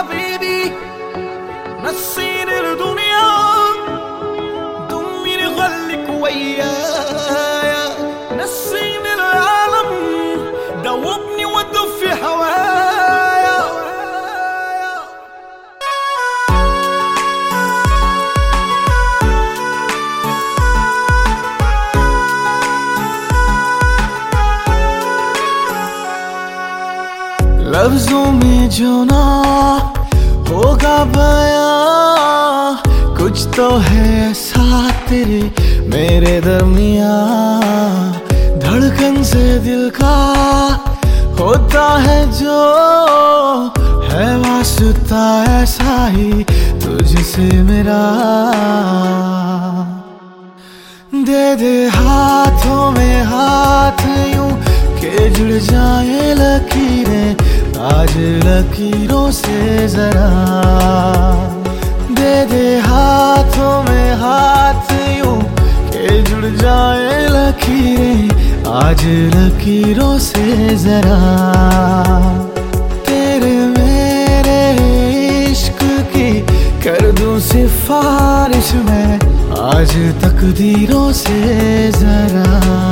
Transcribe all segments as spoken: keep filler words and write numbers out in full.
حبيبي نسيني الدنيا ضمني خليك ويايا، نسيني العالم دوبني ودف في هوايا. लफ्जों में जो ना होगा बयां, कुछ तो है ऐसा तेरे मेरे दरमियां। धड़कन से दिल का होता है जो है वास्ता ऐसा ही तुझसे मेरा। दे दे हाथों में हाथ यूं के जुड़ जाए लकीरें आज लकीरों से जरा। दे दे हाथों में हाथ यूं के जुड़ जाए लकीरें आज लकीरों से जरा। तेरे मेरे इश्क की कर दूं सिफारिश मैं आज तकदीरों से जरा।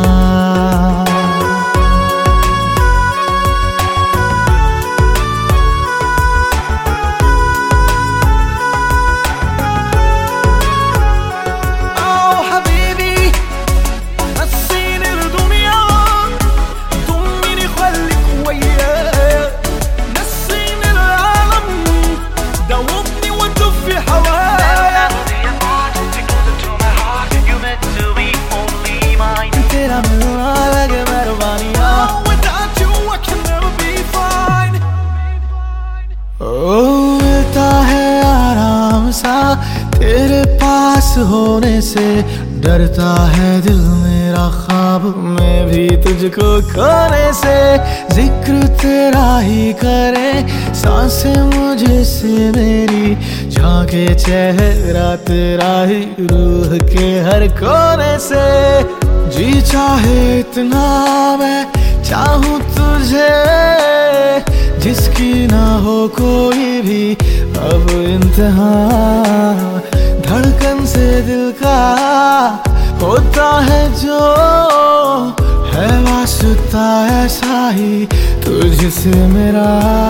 तेरे पास होने से डरता है दिल मेरा ख्वाब में भी तुझको खोने से। जिक्र तेरा ही करे सांसें मुझे से मेरी, झांके चेहरा तेरा ही रूह के हर कोने से। जी चाहे इतना मैं चाहूं तुझे जिसकी ना हो कोई भी अब इंतहा। धड़कन से दिल का होता है जो है वास्ता ऐसा ही तुझसे मेरा।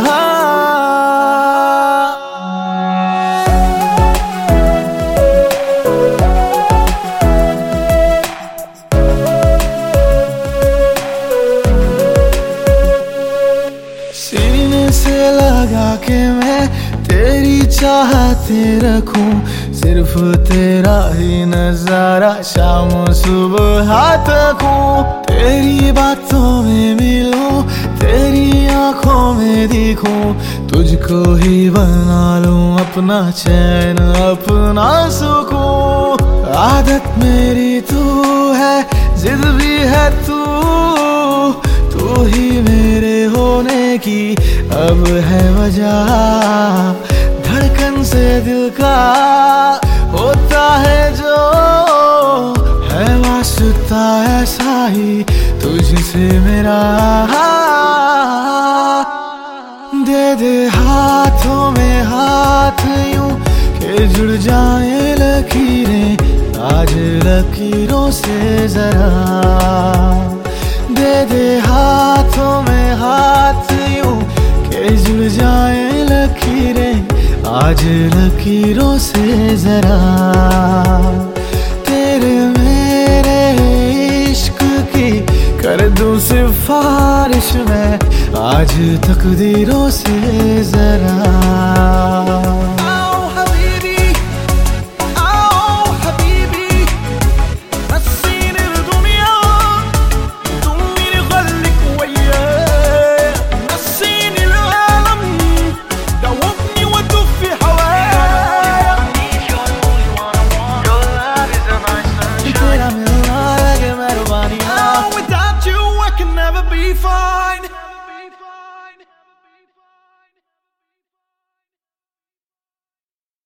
सीने से लगा के मैं तेरी चाहते रखूं, सिर्फ तेरा ही नजारा शाम सुबह तकूं। तेरी बातों में मिलूं, तेरी आंखों में दिखूं, तुझको ही बना लूं अपना चैन अपना सुकून। आदत मेरी तू है, जिद भी है तू, तू ही मेरे होने की अब है वजह। धड़कन से दिल का होता है जो है वास्ता ऐसा ही तुझसे मेरा। दे दे हाथों में हाथ यूं के जुड़ जाए लकीरें आज लकीरों से जरा। दे दे हाथों में हाथ यूं के जुड़ जाए लकीरें आज लकीरों से जरा। तेरे मेरे इश्क की कर दूं सिफारिश मैं आज तकदीरों से जरा।